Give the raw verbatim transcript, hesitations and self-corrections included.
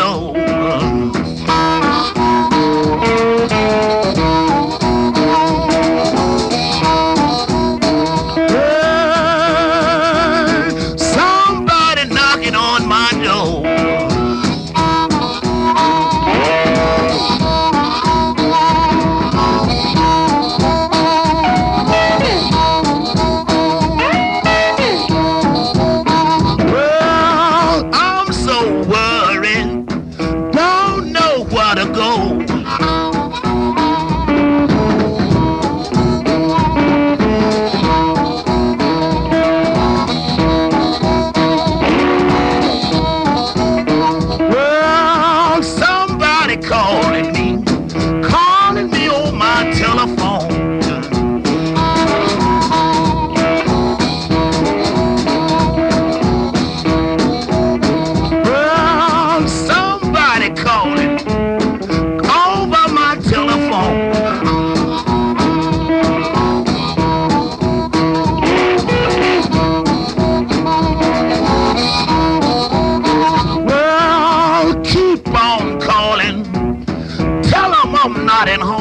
door. Somebody knocking on my door. Well, I'm so worried, don't know where to go. Well, somebody calling me, calling me on my telephone. Well, somebody calling over my telephone. Well, keep on calling, tell 'em I'm not at home.